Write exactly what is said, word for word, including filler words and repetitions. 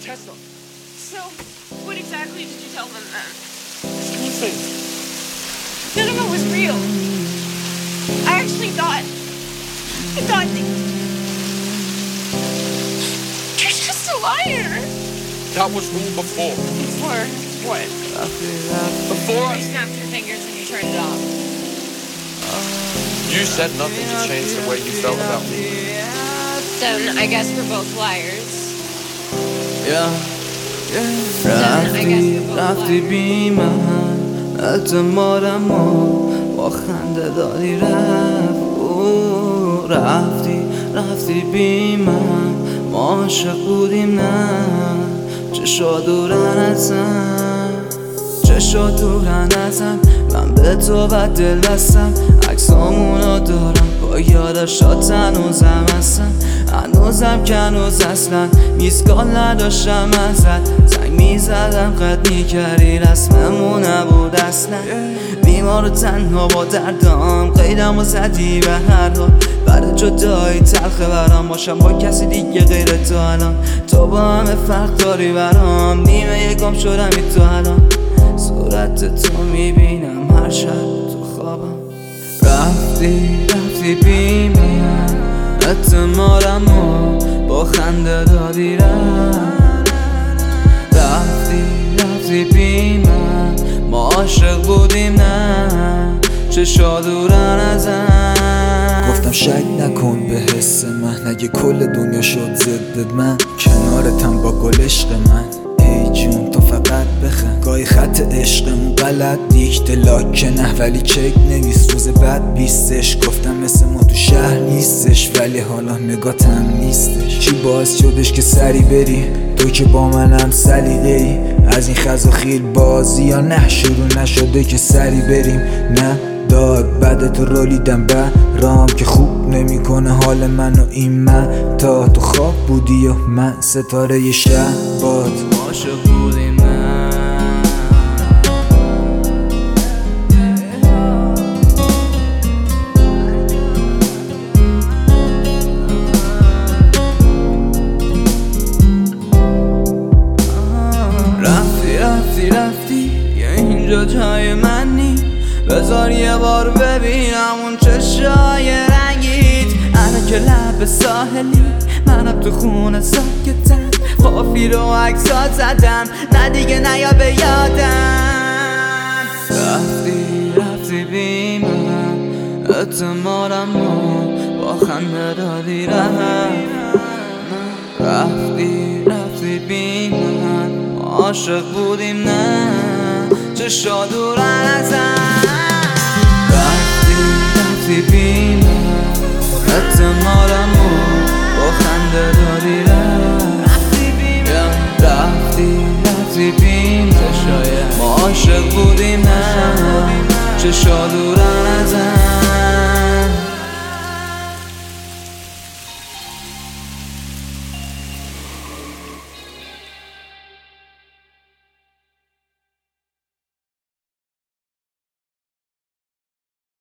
Tessa. So, what exactly did you tell them then? Anything. None of it was real. I actually thought... I thought that... You're just a liar. That was all before. Before what? Before I... You snapped your fingers and you turned it off. You said nothing to change the way you felt about me. Then I guess we're both liars. Yeah. رفتی رفتی بی من اعتمادم با خنده دادی رفت رفتی رفتی بی من ما عاشق بودیم نه چشا دورن ازم چشا دورن ازم من به تو بد دل بستم عکسامونو دارم با یاداشات هنوزم هستم هنوزم که هنوز اصلا میزگال نداشتم ازت زنگ میزدم قد میکردی رسممون نبود اصلا بیمار و تنها با دردام قیدم و زدی به هر حال برای جدایی تلخه برام باشم با کسی دیگه غیر تو الان تو با همه فرق داری برام نیمه گم شدم ای تو الان صورت تو میبینم هر شب تو خوابم رفتی رفتی بی من اعتمادم با خنده دادی رفت رفتی رفتی بی من ما عاشق بودیم نه چشا دورن ازم گفتم شک نکن به حس من اگه کل دنیا شد ضد من کنارتم با گل عشق من ای جون تو فقط بخند گاهی خط عشقمون غلط دیکته لاکه نه ولی چک نویس روز بعد بیستش گفتم مثل ما تو شهر نیستش ولی حالا نگاتم نیستش چی باعث شدش که سری بری تو که با منم سلیقه ای از این خز و خیل بازی یا نه شروع نشده که سری بریم نه داد بعد تو رولیدم برام که خوب نمیکنه حال من و این من تا تو خواب بودی و من ستاره ی شب باد عاشق بودیم نه رفتی رفتی رفتی یه اینجا جای من نی بذار یه بار ببینم اون چشای رنگیت الان که لب ساحلی منم تو خونه ساکتم قافی رو عکسات زدم نه دیگه نیا به یادم رفتی رفتی بی من اعتمادم با خنده دادی رفت رفتی رفتی بی من عاشق بودیم نه چشا دورن ازم رفتی رفتی بی من اعتمادم با خنده دادی رفت رفتی رفتی بی